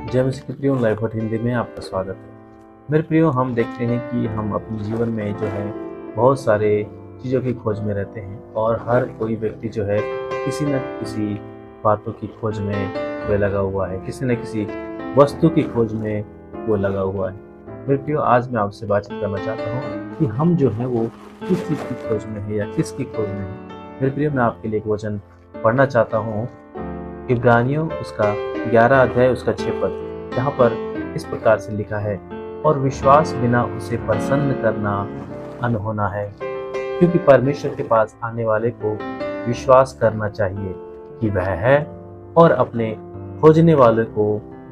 जय मसीह के प्रियो, लाइफ हट हिंदी में आपका स्वागत है। मेरे प्रियो, हम देखते हैं कि हम अपने जीवन में जो है बहुत सारे चीज़ों की खोज में रहते हैं और हर कोई व्यक्ति जो है किसी न किसी बातों की खोज में वो लगा हुआ है, किसी न किसी वस्तु की खोज में वो लगा हुआ है। मेरे प्रियो, आज मैं आपसे बातचीत करना चाहता हूँ कि हम जो है वो किस चीज़ की खोज में है या किसकी खोज में है। मेरे प्रियो, मैं आपके लिए एक वचन पढ़ना चाहता हूँ, इब्रानियों उसका 11 अध्याय उसका 6 पद, जहाँ पर इस प्रकार से लिखा है, और विश्वास बिना उसे प्रसन्न करना अनहोना है, क्योंकि परमेश्वर के पास आने वाले को विश्वास करना चाहिए कि वह है और अपने खोजने वाले को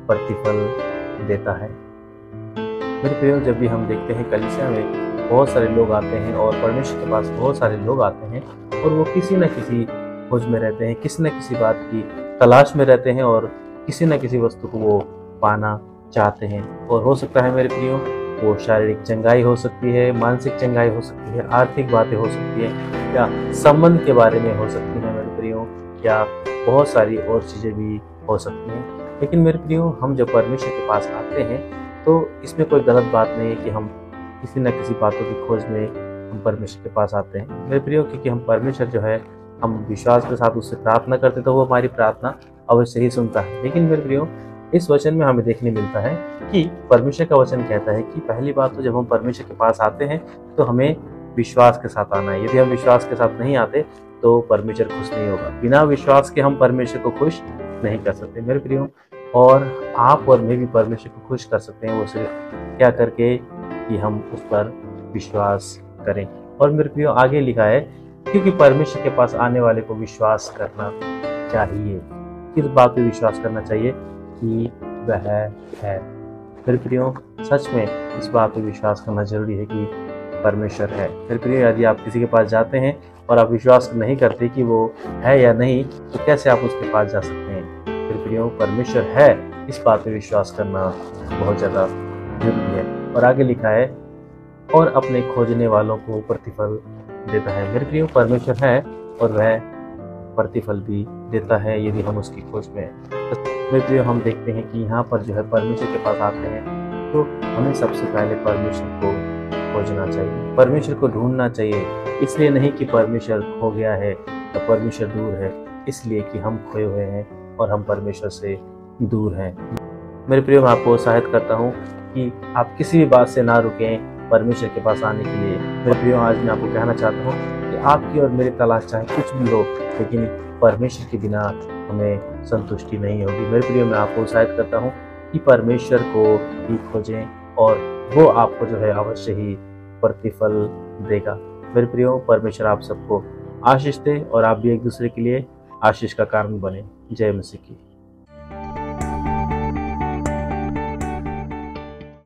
प्रतिफल देता है। मेरे प्रियो, जब भी हम देखते हैं कलीसिया में बहुत सारे लोग आते हैं और परमेश्वर के पास बहुत सारे लोग आते हैं और वो किसी न किसी खोज में रहते हैं, किसी न किसी बात की तलाश में रहते हैं और किसी न किसी वस्तु को वो पाना चाहते हैं। और हो सकता है मेरे प्रियो, वो शारीरिक चंगाई हो सकती है, मानसिक चंगाई हो सकती है, आर्थिक बातें हो सकती है, या संबंध के बारे में हो सकती है मेरे प्रियो, या बहुत सारी और चीज़ें भी हो सकती हैं। लेकिन मेरे प्रियो, हम जब परमेश्वर के पास आते हैं तो इसमें कोई गलत बात नहीं है कि हम किसी न किसी बातों की खोज में हम परमेश्वर के पास आते हैं मेरे प्रियो, क्योंकि हम परमेश्वर जो है हम विश्वास के साथ उससे प्रार्थना करते तो वो हमारी प्रार्थना अवश्य ही सुनता है। लेकिन मेरे प्रियो, इस वचन में हमें देखने मिलता है कि परमेश्वर का वचन कहता है कि पहली बात तो जब हम परमेश्वर के पास आते हैं तो हमें विश्वास के साथ आना है। यदि हम विश्वास के साथ नहीं आते तो परमेश्वर खुश नहीं होगा। बिना विश्वास के हम परमेश्वर को खुश नहीं कर सकते मेरे प्रियो। और आप और मैं भी परमेश्वर को खुश कर सकते हैं, वो सिर्फ क्या करके कि हम उस पर विश्वास करें। और मेरे प्रियो, आगे लिखा है, क्योंकि परमेश्वर के पास आने वाले को विश्वास करना चाहिए। किस बात पे विश्वास करना चाहिए? कि वह है। मेरे प्रियो, सच में इस बात पे विश्वास करना जरूरी है कि परमेश्वर है। मेरे प्रियो, यदि आप किसी के पास जाते हैं और आप विश्वास नहीं करते कि वो है या नहीं, तो कैसे आप उसके पास जा सकते हैं? मेरे प्रियो, परमेश्वर है, इस बात पे विश्वास करना बहुत ज़्यादा जरूरी है। और आगे लिखा है, और अपने खोजने वालों को प्रतिफल देता है। मेरे प्रियो, परमेश्वर है और वह प्रतिफल भी देता है यदि हम उसकी खोज में हैं। मेरे प्रियो, हम देखते हैं कि यहाँ पर जो है परमेश्वर के पास आते हैं तो हमें सबसे पहले परमेश्वर को खोजना चाहिए, परमेश्वर को ढूंढना चाहिए। इसलिए नहीं कि परमेश्वर खो गया है या परमेश्वर दूर है, इसलिए कि हम खोए हुए हैं और हम परमेश्वर से दूर हैं। मेरे प्रियो, मैं आपको उत्साहित करता हूँ कि आप किसी भी बात से ना रुकें परमेश्वर के पास आने के लिए। मेरे प्रियो, आज मैं आपको कहना चाहता हूँ कि आपकी और मेरी तलाश चाहे कुछ भी हो, लेकिन परमेश्वर के बिना हमें संतुष्टि नहीं होगी। मेरे प्रियो, मैं आपको उत्साहित करता हूँ कि परमेश्वर को ही खोजें और वो आपको जो है अवश्य ही प्रतिफल देगा। मेरे प्रियो, परमेश्वर आप सबको आशीष दे और आप भी एक दूसरे के लिए आशीष का कारण बने। जय मसीह की।